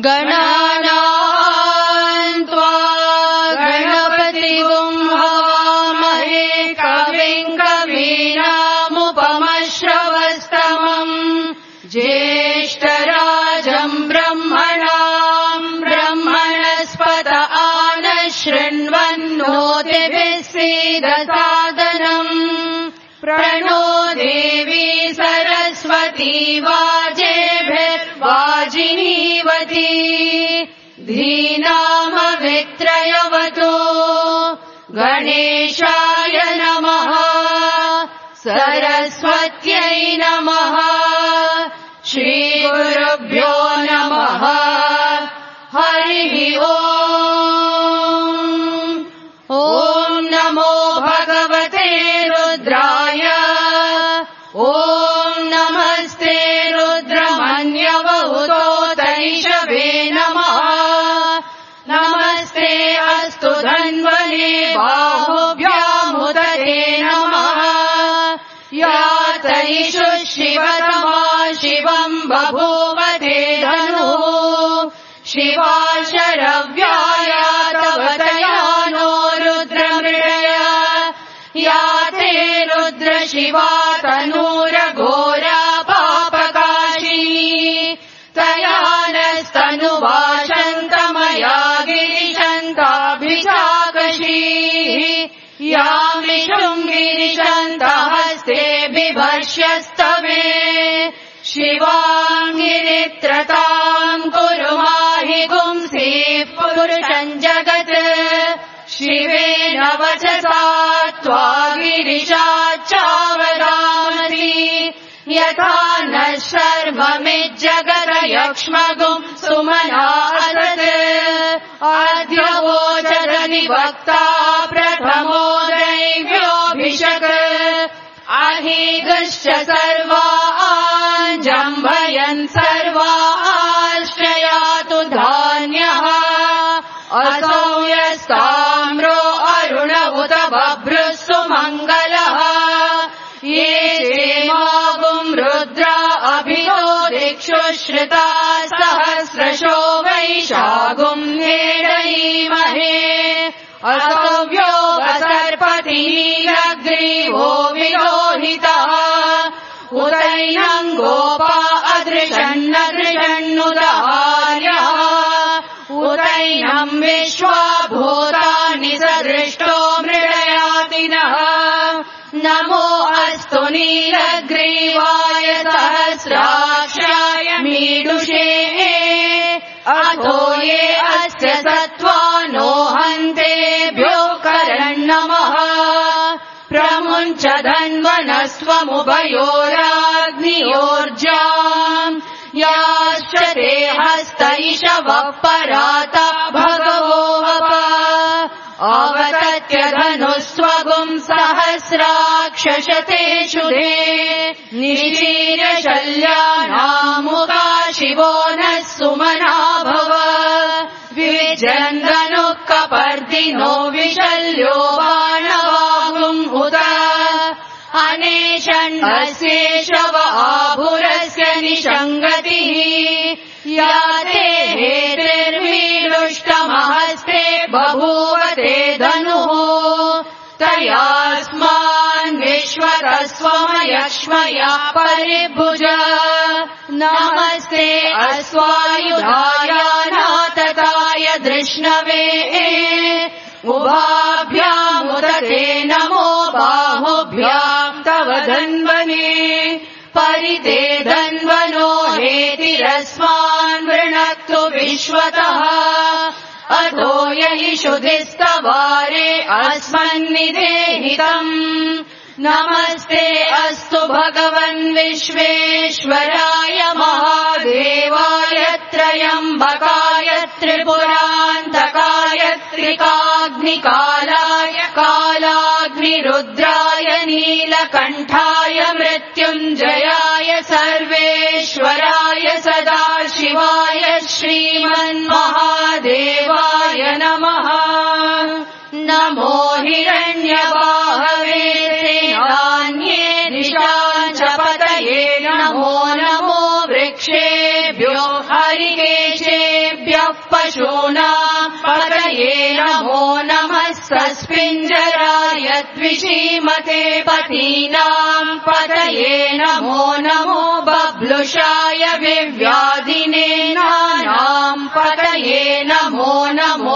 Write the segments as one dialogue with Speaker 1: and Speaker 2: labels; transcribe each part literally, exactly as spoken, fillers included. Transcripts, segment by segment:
Speaker 1: गणानां त्वा गणपतिगुं हवामहे कविं कवीनामुपमश्रवस्तमम् ज्येष्ठराजम् ब्रह्मणाम् ब्रह्मणस्पत आनशृण्वन्नोतिभिः सीदसादनम् प्रणो देवी सरस्वती वाजेभिर्वाजिनीवती धीनामवित्रयवतु गणेशाय नमः सरस्वत्यै नमः श्रीगुरुभ्यो नमः हरिः ओम् ॐ नमो भगवते रुद्राय ॐ नमस्ते रुद्रमन्यवहुतोतैषवे नमः नमस्ते अस्तु धन्वने बाहुभ्यामुदते नमः या तैषु शिवतमा शिवम् बभूवते धनुः शिवा शरव्याया तव तया नो रुद्रमृडया या ते रुद्र शिवा तनूरघोरा पापकाशिनी तया नस्तनुवाशन्तमया गिरिशन्ताभिषाकशीः यामिषुम् गिरिशन्तहस्ते बिभर्ष्यस्तवे शिवाम् गिरित्रताम् कुरु माहि गुंसीः पुरुषम् जगत् शिवेन वचसा त्वा गिरिशाच्चावदामसि यथा नः शर्ममिज्जगदयक्ष्मगुम् सुमना असत् अद्य वोचदनिवक्ता प्रथमो दैव्योऽभिषक् अहीगश्च सर्वा आञ्जम्भयन् सर्वा आश्रयातु धान्यः असौ यस्ताम्रो अरुण उत बभ्रुः सुमङ्गलः ये क्षेमागुम् रुद्रा अभियो दिक्षु श्रुता सहस्रशो वैशागुम् हेडयीमहे असव्यो वसर्पतिरग्रीवो विरोहितः उदैनम् गोपा अदृशन्नदृशन्नुदार्यः उदैनम् विश्वा भूतानि सदृष्टो मृडयातिनः नमो अस्तु नीलग्रीवाय सहस्राक्षाय मीडुषे अथो ये अस्य सत्त्वानो हन्तेभ्यो करन्नमः प्रमुञ्च धन्वनस्त्वमुभयोराग्नियोर्जाम् याश्च ते हस्तैषवः पराता भगवो वप अवतत्य धनुस्त्वगुम् सहस्राक्षशतेषु दे निशीर्य शल्यानामुगा शिवो नः सुमना भव विजन्दनुः कपर्दिनो विशल्यो बाणवागुम् उत अनेशन्नस्येषव आभुरस्य निषङ्गतिः या ते हेतिर्मीलुष्टमहस्ते बभूवते धनुः तयास्मान् विश्वतस्वमयक्ष्मया परिभुज नमस्ते अश्वायुधाय नातताय धृष्णवे उभाभ्यामुदते नमो बाहुभ्याम् तव धन्वने परिते धन्वनो हेतिरस्मान् वृणक्तु विश्वतः अथो ययिषुधिस्तवारे अस्मन्निदेहितम् नमस्ते अस्तु भगवन् विश्वेश्वराय महादेवाय त्रयम्बकाय त्रिपुरान्तकाय त्रिकाग्निकालाय कालाग्निरुद्राय नीलकण्ठाय मृत्युञ्जयाय सर्वेश्वराय सदाशिवाय श्रीमन्महादेवाय नमः नमो हिरण्यबाहवे नान्ये दिशाञ्च पतये नमो नमो वृक्षेभ्यो हरिकेशेभ्यो द्विषीमते पतीनाम् पतये नमो नमो बब्लुषाय विव्याधिने नानाम् पतये नमो नमो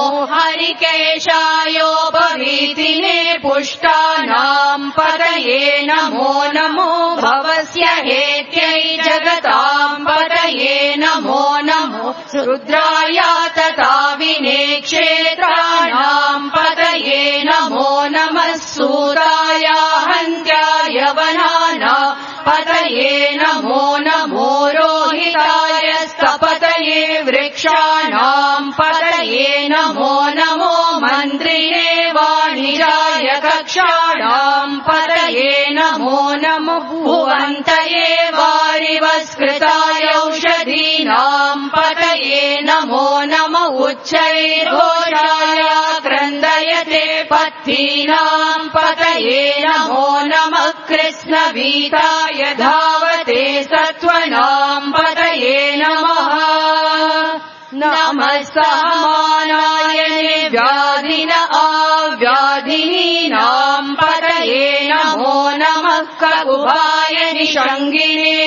Speaker 1: हरिकेशायोपवीतिने पुष्टानाम् पतये नमो नमो भवस्य हेत्यै जगताम् पतये नमो नमो रुद्राय तथा विने क्षेत्राणाम् पतये नमो नमः सूराय हन्त्याय वनानाम् पतये नमो नमो रोहिताय स्तपतये वृक्षाणाम् पतये नमो नमो मन्त्रिणे वाणिजाय कक्षाणाम् पतये नमो नमो भुवन्तये वारिवस्कृताय औषधीनाम् पतये नमो नमो उच्चैर्घोषाय क्रन्दयते पत्तीनाम् पतये नमो नमः कृष्णवीताय धावते सत्त्वनाम् पतये नमः नमः सहमानाय व्याधिन आव्याधिनीनाम् पतये नमो नमः ककुभाय निषङ्गिने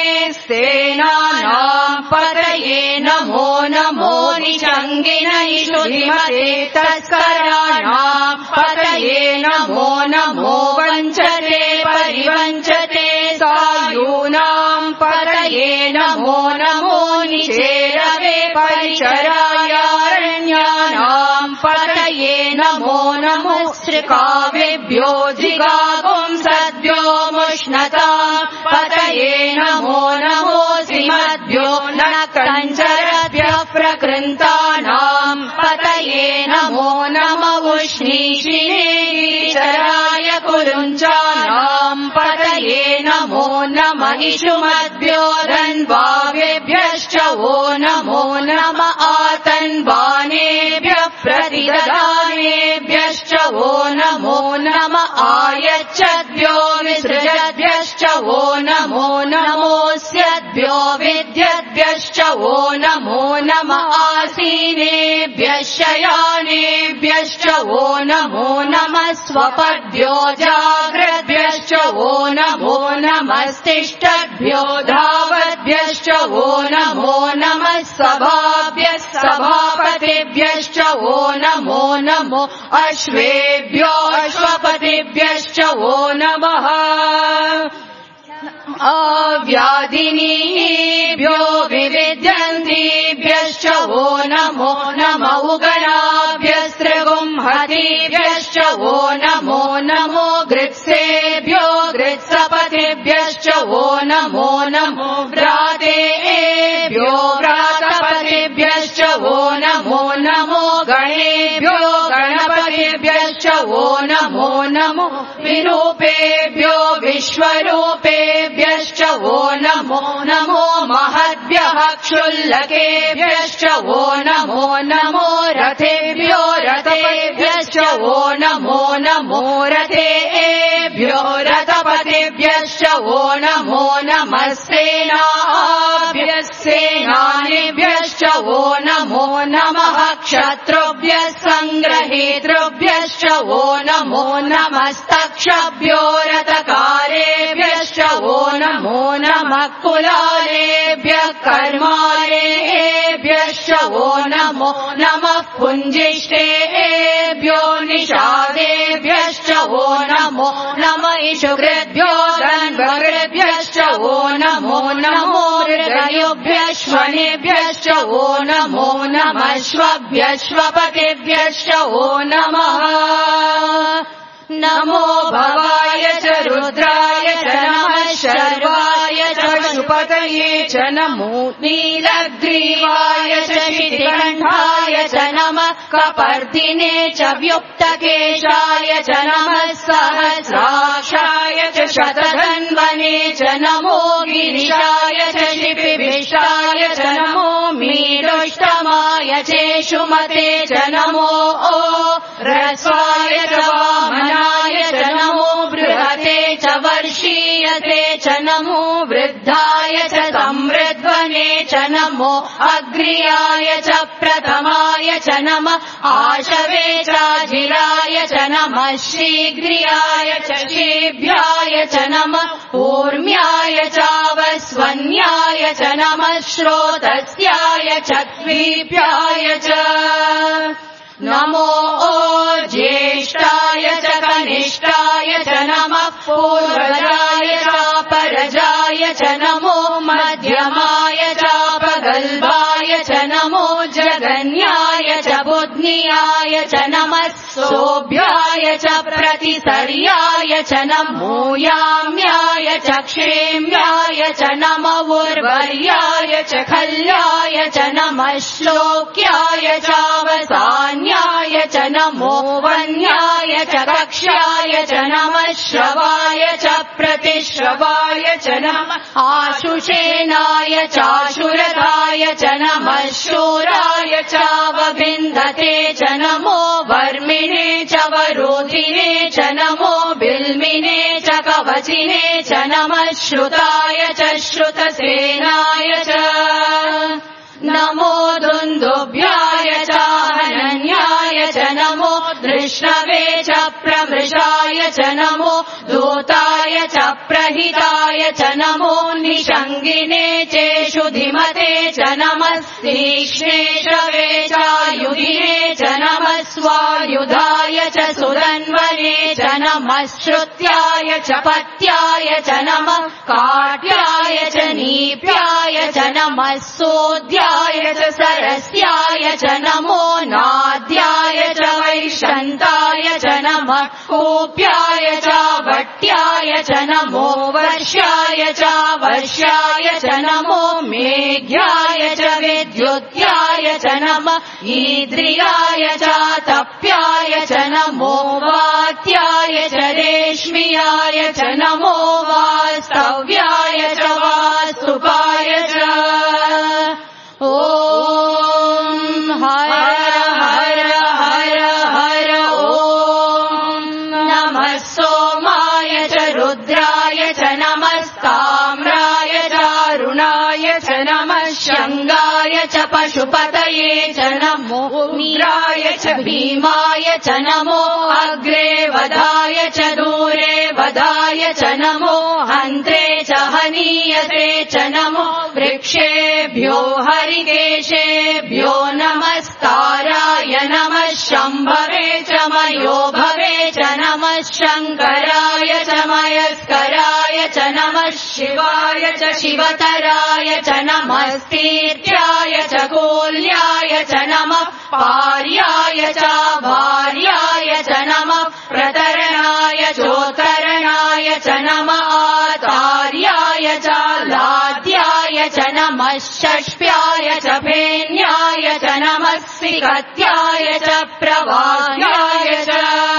Speaker 1: सेनानाम् पतये नमो नमो निषङ्गिन इषुधिमते तस्कराणाम् पतये नमो नमो वञ्चते परिवञ्चते सायूनाम् पतये नमो नमो निचेरवे परिचरायारण्यानाम् पतये नमो नमो श्रिकावेभ्यो जिगागुंसद्भ्यो मुष्णताम् पतये नमो नमो श्रीमद्भ्यो न कञ्चरभ्यः प्रकृन्तानाम् पतये नमो नमो उष्णीषिणे गिरिचराय कुरुञ्चानाम् पतये नमो नमः इषुमद्भ्यो धन्वावेभ्यश्च वो नमो नम आतन्वानेभ्यः प्रतिददानेभ्यश्च वो नमो नम आयच्छद्भ्यो विसृजद्भ्यश्च वो नमो नमोऽस्यद्भ्यो विद्यद्भ्यश्च वो नमो नम आसीनेभ्यः शयानेभ्यश्च वो नमो नमः स्वपद्भ्यो जाग्रद्भ्यश्च वो नमो नमस्तिष्ठद्भ्यो धावद्भ्यश्च वो नमो नमः सभाभ्यः सभापतिभ्यश्च वो नमो नमो अश्वेभ्यो अश्वपतिभ्यश्च वो नमः अव्याधिनीभ्यो विविध्यन्तीभ्यश्च वो नमो नमो उगणाभ्यस्त्रिगुंहतीभ्यश्च वो नमो नमो गृत्सेभ्यो गृत्सपतिभ्यश्च वो नमो नमो व्रातेभ्यो व्रातपतिभ्यश्च वो नमो नमो गणेभ्यो गणपतिभ्यश्च वो नमो नमो विरूपेभ्यो विश्वरूपेभ्यश्च वो नमो नमो महद्भ्यः क्षुल्लकेभ्यश्च वो नमो नमो रथेभ्यो रथेभ्यश्च वो नमो नमो रथेभ्यो रथपतिभ्यश्च वो नमो नमः सेनाभ्यः सेनानिभ्यश्च वो नमो नमः क्षत्रुभ्यः सङ्ग्रहेतृभ्यश्च वो नमो नमस्तक्षभ्यो रथकारेभ्यश्च वो नमो नमः कुलालेभ्यः कर्मालेभ्यश्च वो नमो नमः पुञ्जिष्टेभ्यो निषादेभ्यश्च वो नमो नमः इषुकृद्भ्यो धन्वकृद्भ्यश्च वो नमो नमो हृदयोभ्यश्वनेभ्यश्च वो नमो नमः श्वभ्यश्वपतिभ्यश्च वो नमः नमो भवाय च रुद्राय च नमः शर्वाय च पशुपतये च नमो नीलग्रीवाय च शितिकण्ठाय च नमः कपर्दिने च व्युक्तकेशाय च नमः सहस्राक्षाय च शतधन्वने च नमो गिरिशाय च शिपिभिष्टाय च नमो मीडुष्टमाय चेषुमते च नमो रस्वाय च वामनाय च नमो बृहते च वर्षीयते च नमो वृद्धाय च संवृध्वने च नमो अग्र्याय च प्रथमाय च नमः आशवे च शीघ्राय च नमः शीघ्रियाय च शीभ्याय च नमः ऊर्म्याय चावस्वन्याय च नमः श्रोतस्याय च द्वीप्याय च नमो ज्येष्ठाय च कनिष्ठाय च नमः पूर्वजाय चापरजाय च नमो मध्यमाय चापगल्भाय च नमो जगन्याय च बुध्नियाय च नमः सोभ्याय च प्रतिसर्याय च नमो याम्याय च क्षेम्याय च नमः उर्वर्याय च खल्याय च नमः श्लोक्याय चावसान्याय च नमो वन्याय च कक्ष्याय च नमः श्रवाय च प्रतिश्रवाय च नमः आशुषेनाय चाशुरथाय च नमः शूराय चावबिन्धते च नमो वर्मिणे च वरोधिने च नमो बिल्मिने च कवचिने च नमः श्रुताय च श्रुतसेनाय च नमो दुन्दुभ्याय च हनन्याय च नमो धृष्णवे च प्रमृषाय च नमो दूताय च प्रहिताय च नमो निषङ्गिने चेषु धिमते च नमः तीक्ष्णेशवे चायुधिने च नमः स्वायुधाय च सुरन्वने च नमः श्रुत्याय च पत्याय च नमः काट्याय च नीप्याय च नमः सोद्याय च सरस्याय च नमो नाद्याय च वैशन्ताय च नमः कोप्याय च वट्याय च नमो वर्ष्याय च वर्ष्याय च नमो मेघ्याय च विद्युत्याय च नमः ईद्रियाय च तप्याय च नमो वात्याय च रेश्मियाय च नमो वास्तव्याय च वास्तुपाय च ॐ हर हर हर हर ॐ नमः सोमाय च रुद्राय च नमस्ताम्राय चारुणाय च नमः शङ्गाय च पशुपतये च नमो मीराय च भीमाय च नमो अग्रे वधाय च दूरे वधाय च नमो हन्त्रे च हनीयते च नमो वृक्षेभ्यो हरिकेशेभ्यो नमस्काराय नमः शम्भवे च मयोभवे च नमः शङ्कराय च मयस्कराय च नमः शिवाय च शिवतराय च नमस्तीर्याय च कोल्याय च नमः पार्याय च भार्याय च नमः प्रतरणाय चोत्तरणाय च नमः आतार्याय च लाद्याय च नमः षष्प्याय च फेन्याय च नमः सिकत्याय च प्रवाह्याय च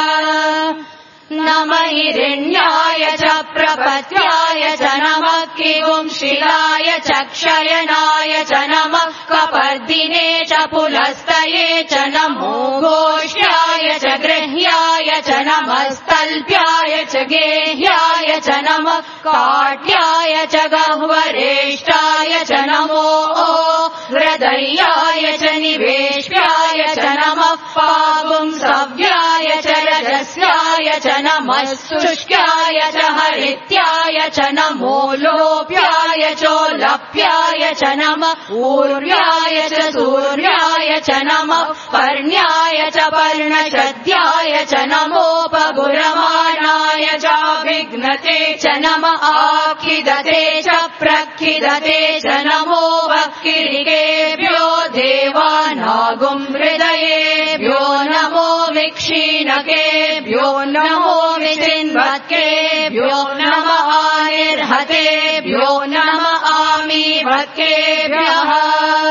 Speaker 1: नमः हिरण्याय च प्रपत्याय च नमः किगुंशिलाय च क्षयनाय च नमः कपर्दिने च पुलस्तये च नमो घोष्याय च गृह्याय च नमः स्तल्प्याय च गेह्याय च नमः काट्याय च गह्वरेष्ठाय च नमो हृदयाय च निवेश्याय च नमः पापुंसव्याय च रजस्याय च नमः शुष्क्याय च हरित्याय च नमो लोप्याय चोलप्याय च नमः ऊर्व्याय च सूर्याय च नमः पर्ण्याय च पर्णशद्याय च नमोपगुरमाणाय चाभिघ्नते च नमः आखिदते च प्रखिदते च नमो वक्किरिकेभ्यो देवानागुं हृदयेभ्यो नमो विक्षीणकेभ्यो नमो विचिन्वत्केभ्यो नमः निर्हतेभ्यो नमः आमीभक्केभ्यः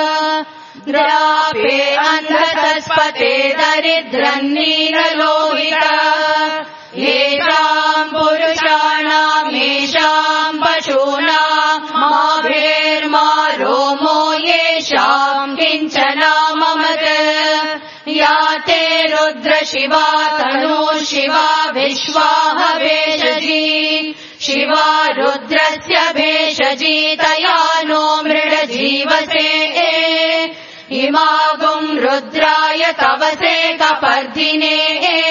Speaker 1: द्रापे अन्धतस्पते दरिद्रन्नीललोहित येषाम् पुरुषाणामेषाम् पशूनाम् माभिर्मा रोमो येषाम् किञ्चनाममत् या ते रुद्र शिवा तनो शिवा विश्वाह भेषजी शिवा रुद्रस्य भेषजी तया नो मृडजीवसे इमागुम् रुद्राय तवसे कपर्दिने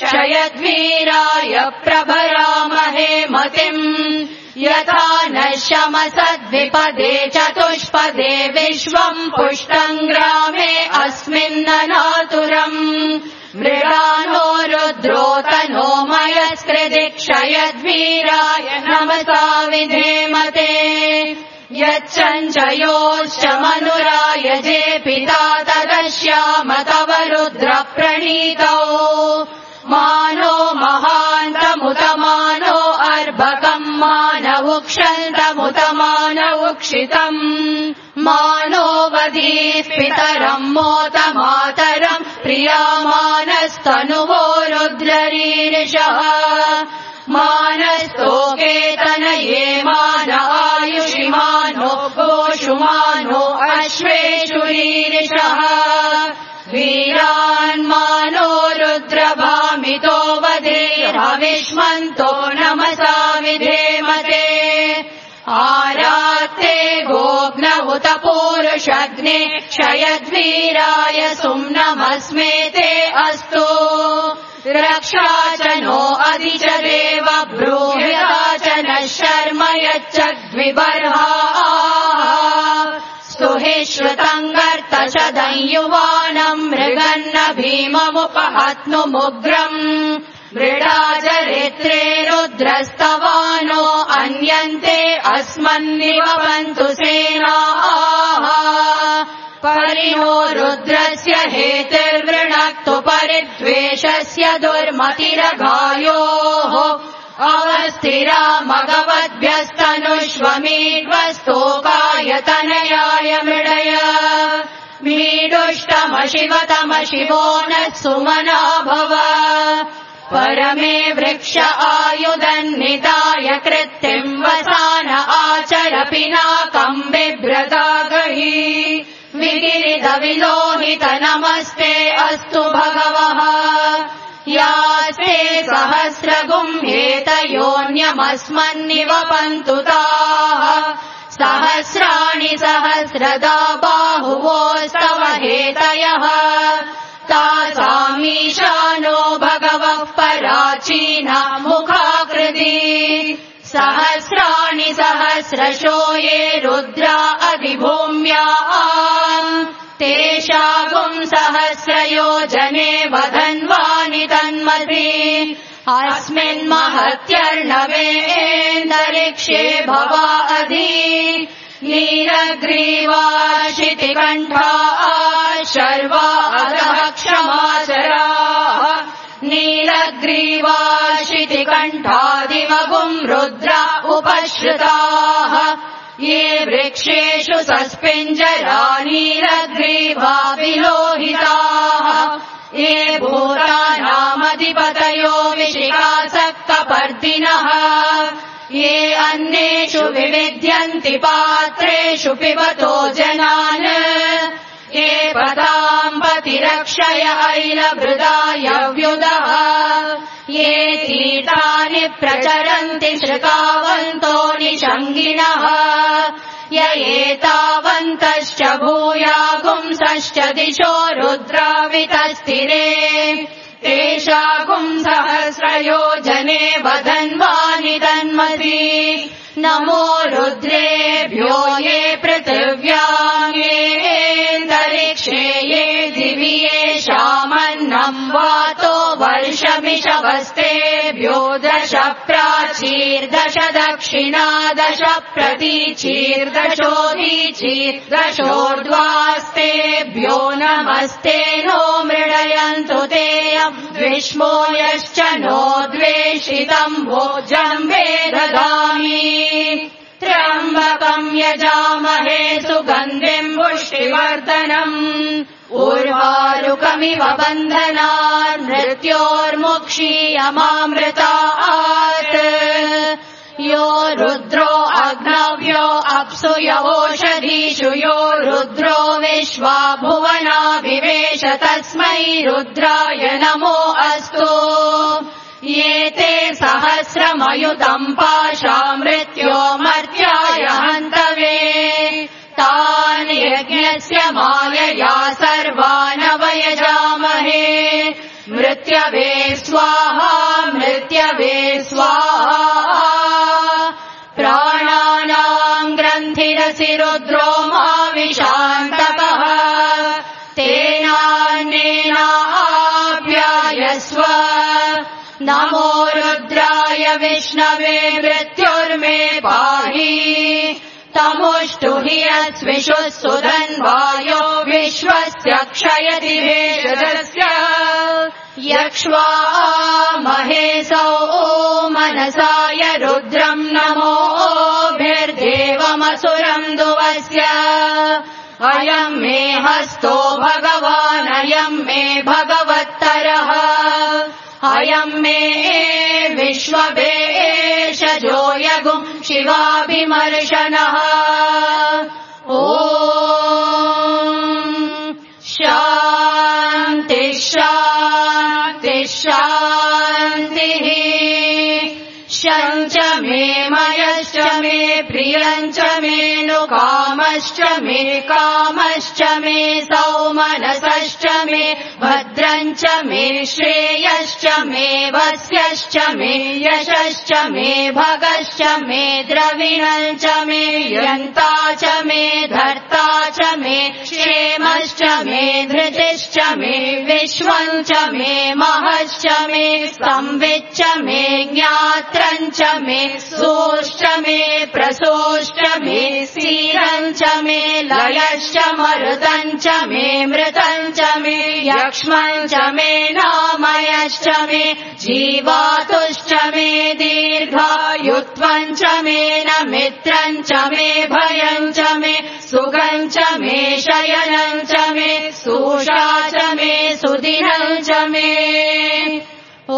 Speaker 1: क्षयद्वीराय प्रभरामहे मतिम् यथा नश्यमसद्विपदे चतुष्पदे विश्वम् पुष्टम् ग्रामे अस्मिन्ननातुरम् मृगानो रुद्रोतनो मयस्कृति क्षयद्वीराय नमसा विधेमते यच्चञ्चयोश्च मनुरायजे पिता तदश्याम तव रुद्र प्रणीतौ मानो महान्तमुत मानो अर्भकम् मानवुक्षन्तमुत मानवुक्षितम् मानो वधीः पितरम् मोत मातरम् प्रियामानस्तनुवो रुद्ररीरिषः मानस्तोकेतनये मान आयुषि मानो गोषु मानो अश्वेषु रीरिषः वीरान्मानो रुद्रभामितो वधेर्हविष्मन्तो नमसा विधेमते आरात्ते गोग्न उत पूरुषग्ने क्षयद्वीराय सुम्नमस्मेते अस्तु रक्षा च नो अधि च देव ब्रूहिता च नः शर्म यच्चद्विबर्हाः स्तुहिश्रुतम् गर्त च दंयुवानम् मृगन्न भीममुपहत्नुमुग्रम् मृडाचरित्रे रुद्रस्तवानो अन्यन्ते अस्मन्निवपन्तु सेनाः परिणो रुद्रस्य हेतिर्वृणक्तु परिद्वेषस्य दुर्मतिरघायोः अवस्थिरा मगवद्भ्यस्तनुष्वमीड्वस्तोकाय मृडय मीडुष्टमशिवतमशिवो नः सुमना भव परमे वृक्ष आयुधन्निताय कृत्तिम् वसान आचर पिनाकम् बिभ्रता गही विगिरिदविलोहित नमस्ते अस्तु भगवः यास्ते सहस्रगुम्हेतयोऽन्यमस्मन्निवपन्तु ताः सहस्राणि सहस्रदा बाहुवोस्तव हेतयः तासामीशानो भगवः पराचीना मुखाकृति सहस्राणि सहस्रशो ये रुद्रा अधिभूम्याम् तेषागुम् सहस्रयोजने वधन्वानि तन्मति अस्मिन्महत्यर्णवेन्दरिक्षे भवा अधि नीलग्रीवा शितिकण्ठा शर्वा अधः क्षमाचराः नीलग्रीवा शितिकण्ठादिवगुम् रुद्रा उपश्रुताः ये वृक्षेषु सस्पिञ्जरा नीलग्रीवा विलोहिताः ये भूतानामधिपतयो विशिखासक्तपर्दिनः ये अन्येषु विविध्यन्ति पात्रेषु पिबतो जनान् ये पदाम् पतिरक्षय ऐलभृदायव्युदः ये तीर्थानि प्रचरन्ति श्रुतावन्तो निषङ्गिणः य एतावन्तश्च भूयागुंसश्च दिशो रुद्रावितस्थिरे तेषागुम् सहस्रयोजने वधन्वानि तन्मति नमो रुद्रेभ्यो ये पृथिव्याम् येऽन्तरिक्षे ये दिवि येषामन्नम् वातो वर्षमिषवस्तेभ्यो दश प्राचीर्दश दक्षिणा दश प्रतीचीर्दशोदीचीर्दशोर्ध्वास्तेभ्यो नमस्ते नो मृडयन्तु तेऽम् विष्मो यश्च नो द्वेषितम् भोजम् वेददामि त्र्यम्बकम् यजामहे सुगन्धिम् पुष्टिवर्धनम् उर्वारुकमिव बन्धनान् मृत्योर्मुक्षीयमामृतात् यो रुद्रो अग्नव्यो अप्सु यवोषधीषु यो रुद्रो विश्वा भुवना विवेश तस्मै रुद्राय नमो अस्तु ये ते सहस्रमयुतम् पाशा मृत्यो मर्त्याय हन्तवे तान् यज्ञस्य मायया सर्वान् वयजामहे मृत्यवे स्व स्वाहा मृत्यवे स्वाहा प्राणानाम् ग्रन्थिरसि रुद्रो महाविशान्तकः तेनान्नेनाप्यायस्व नमो रुद्राय विष्णवे मृत्युर्मे पाहि तमुष्टु हि अस्विषुः सुधन्वायो विश्वस्य क्षयति भेषजस्य यक्ष्वा महेशौ मनसाय रुद्रम् नमोभिर्देवमसुरम् दुवस्य अयम् मे हस्तो भगवान् अयम् मे भगवत्तरः अयम् मे विश्ववेशजो यगुम् शिवाभिमर्शनः ॐ शान्ति शान्ति शान्तिः शञ्च मे मयश्च मे प्रियञ्च मे नु कामश्च मे कामश्च मे सौमनसश्च मे भद्रञ्च मे श्रेयश्च मे वस्यश्च मे यशश्च मे भगश्च मे द्रविणञ्च मे यन्ता च मे धर्ता च मे क्षेमश्च मे धृतिश्च मे विश्वञ्च मे महश्च मे संविच्च मे ज्ञात्रञ्च मे सोश्च मे प्रसोश्च मे सीरञ्च मे लयश्च मरुतञ्च मे मृतञ्च मे यक्ष्मञ्च मे नामयश्च मे जीवातुश्च मे दीर्घायुत्वञ्च मे न मित्रञ्च मे भयञ्च मे सुगञ्च मे शयनञ्च मे सुषा च मे सुदिनञ्च मे ॐ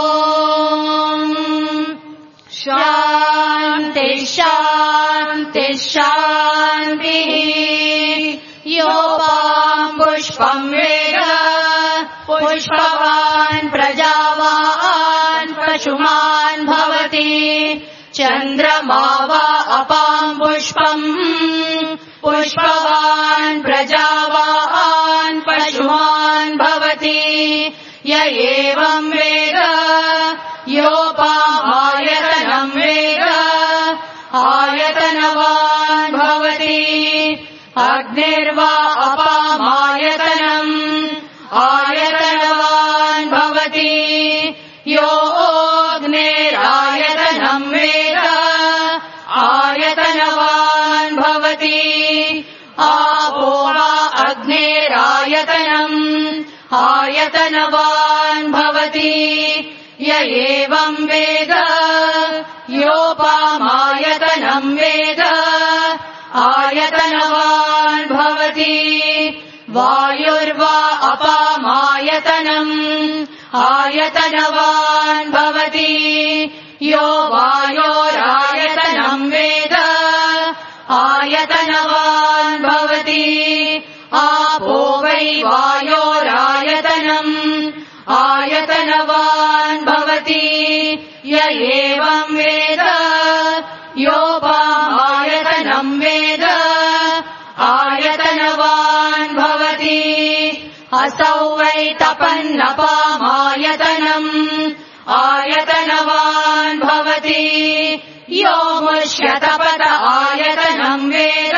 Speaker 1: शान्ति शान्ति शान्तिः योपाम् पुष्पम् वेद पुष्पवान् प्रजावान् पशुमान् भवति चन्द्रमा वा अपाम् पुष्पम् पुष्पवान् प्रजावान् पशुमान् भवति य एवम् वेद योपामायतनम् वेद आयतनवान् भवति अग्निर्वा अपामायतनम् आयतनवान् भवति यो अग्निरायतनम् वेद आयतनवान् भवति आपो वा अग्निरायतनम् आयतनवान् भवति य एवम् वेद योपामायतनम् वेद आयतनवान् भवति वायुर्वा अपामायतनम् आयतनवान् भवति यो वायोरायतनम् वेद आयतनवान् भवति आपो वै वायोरायतनम् आयतनवान् भवति य एवम् वेद योपामायतनम् वेद आयतनवान् भवति असौ वै तपन्नपामायतनम् आयतनवान् भवति यो मुष्यतपत आयतनम् वेद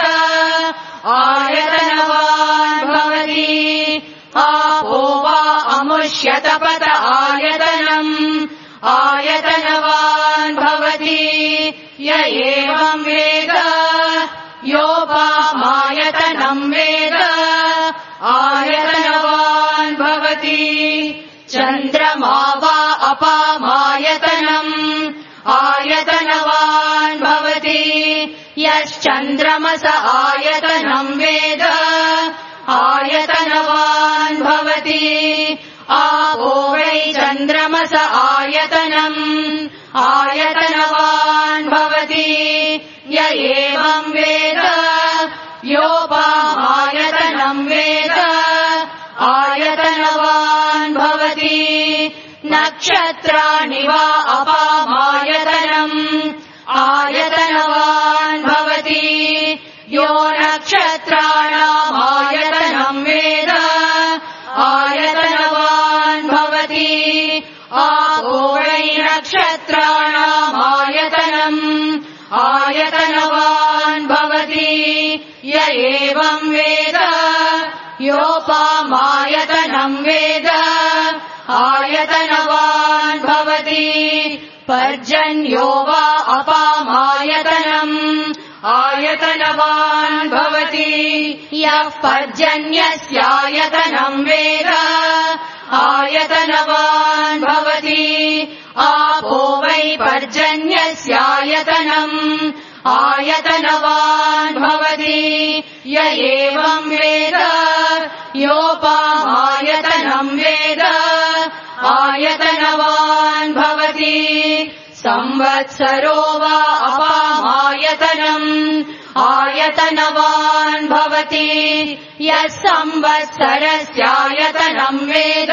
Speaker 1: आयतनवान् भवति आपो वा अमुष्यतपत आयतनम् आयतनवान् भवति य एवम् वेद योपामायतनम् वेद आयतनवान् भवति चन्द्रमा वा अपामायतनम् आयतनवान् भवति यश्चन्द्रमस आयतनम् वेद आयतनवान् भवति आपो वै चन्द्रमस आयतनम् आयतनवान् भवति य एवम् वेद योपामायतनम् वेद आयतनवान् भवति नक्षत्राणि वा अपामायतनम् आयतनवान् भवति यो नक्षत्राणामायतनम् वेद आयतनवान् भवति आयतनवान् भवति य एवं वेद योपामायतनं वेद आयतनवान् भवति पर्जन्यो वा अपामायतनम् आयतनवान् भवति यः पर्जन्यस्यायतनं वेद आयतनवान् भवति आपो वै पर्जन्यस्यायतनम् आयतनवान् भवति य एवं वेद योपामायतनं वेद आयतनवान् भवति संवत्सरो वा अपामायतनम् आयतनवान् भवति यः संवत्सरस्यायतनं वेद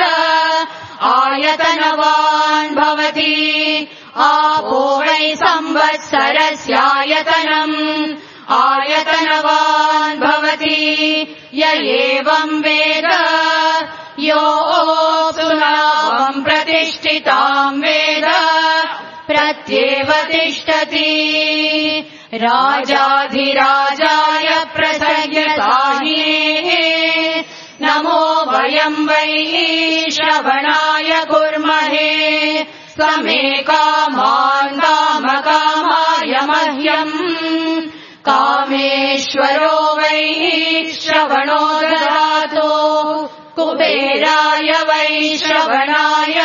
Speaker 1: आयतनवान् भवति आपो वै संवत्सरस्यायतनम् आयतनवान् भवति य एवं वेद योऽप्सुनावम् प्रतिष्ठिताम् वेद प्रत्येव तिष्ठति राजाधिराजाय प्रसयसाहिने नमो वयम् वै श्रवणाय कुर्महे समे कामान् कामकामाय मह्यम् कामेश्वरो वै श्रवणो ददातु कुबेराय वै श्रवणाय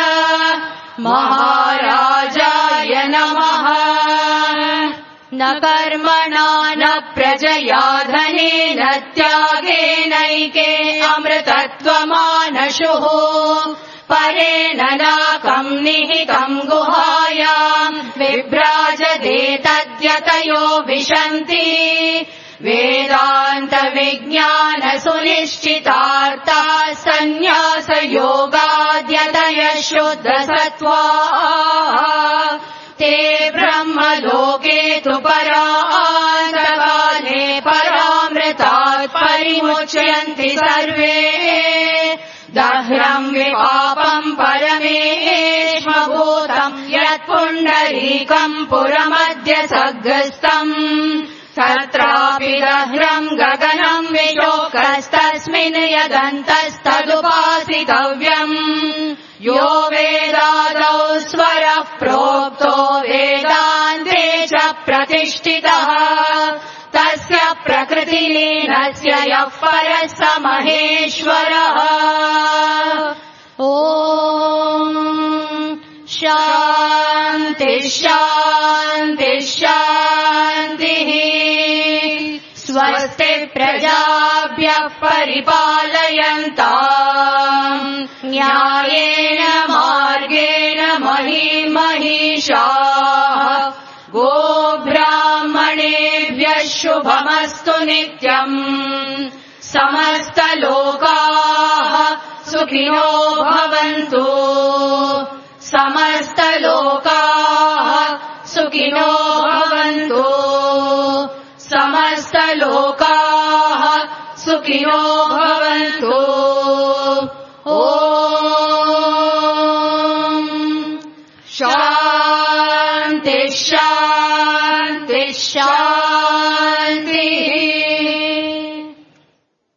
Speaker 1: महाराजाय नमः न कर्मणा न प्रजया धनेन त्यागेनैके अमृतत्वमानशुः परेण नाकम् निहितम् गुहायाम् विभ्राजते तद्यतयो विशन्ति वेदान्त विज्ञान सुनिश्चितार्थाः सन्न्यासयोगाद्यतयः शुद्धसत्त्वाः ते ब्रह्मलोके तु परान्तकाले परामृतात् परिमुच्यन्ति सर्वे दह्रम् विपापम् परमेष्मभूतम् यत्पुण्डरीकम् पुरमद्य सग्रस्तम् तत्रापि दह्रम् गगनम् विशोकस्तस्मिन् यदन्तस्तदुपासितव्यम् यो वेदादौ स्वरः प्रोक्तो वेदान्ते च प्रतिष्ठितः तस्य प्रकृतिलीनस्य यः परः स महेश्वरः ॐ शान्ति शान्ति शान्तिः स्वस्ति प्रजाभ्यः परिपालयन्ताम् न्यायेन मार्गेण महीं महिषाः गोब्राह्मणेभ्यः शुभमस्तु नित्यम् समस्तलोकाः सुखिनो भवन्तु समस्तलोकाः सुखिनो भवन्तु समस्तलोकाः सुखिनो भवन्तु ॐ शान्ति शान्ति शान्ति